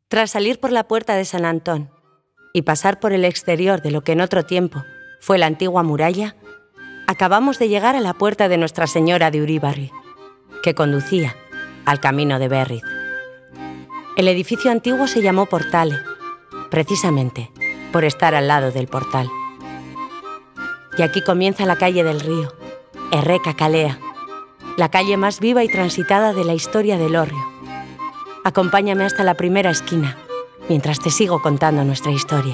Tras salir por la puerta de San Antón y pasar por el exterior de lo que en otro tiempo fue la antigua muralla, acabamos de llegar a la puerta de Nuestra Señora de Uríbarri, que conducía al camino de Berriz. El edificio antiguo se llamó Portale, precisamente por estar al lado del portal. Y aquí comienza la calle del río, Erreka Kalea, la calle más viva y transitada de la historia del Hórreo. Acompáñame hasta la primera esquina, mientras te sigo contando nuestra historia.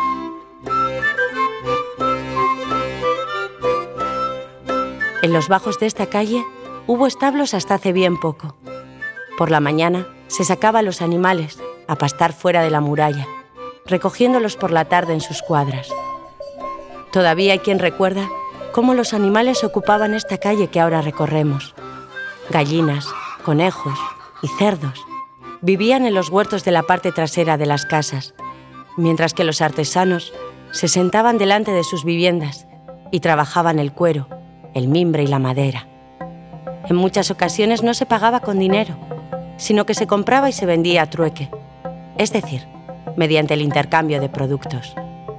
En los bajos de esta calle hubo establos hasta hace bien poco. Por la mañana se sacaba a los animales a pastar fuera de la muralla, recogiéndolos por la tarde en sus cuadras. Todavía hay quien recuerda cómo los animales ocupaban esta calle que ahora recorremos. Gallinas, conejos y cerdos vivían en los huertos de la parte trasera de las casas, mientras que los artesanos se sentaban delante de sus viviendas y trabajaban el cuero, el mimbre y la madera. En muchas ocasiones no se pagaba con dinero, sino que se compraba y se vendía a trueque, es decir, mediante el intercambio de productos.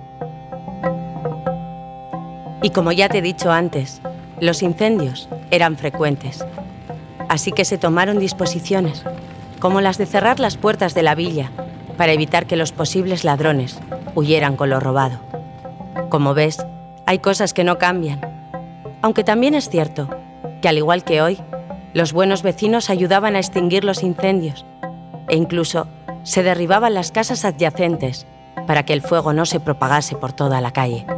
Y como ya te he dicho antes, los incendios eran frecuentes, así que se tomaron disposiciones, como las de cerrar las puertas de la villa para evitar que los posibles ladrones huyeran con lo robado. Como ves, hay cosas que no cambian, aunque también es cierto que, al igual que hoy, los buenos vecinos ayudaban a extinguir los incendios e incluso se derribaban las casas adyacentes para que el fuego no se propagase por toda la calle.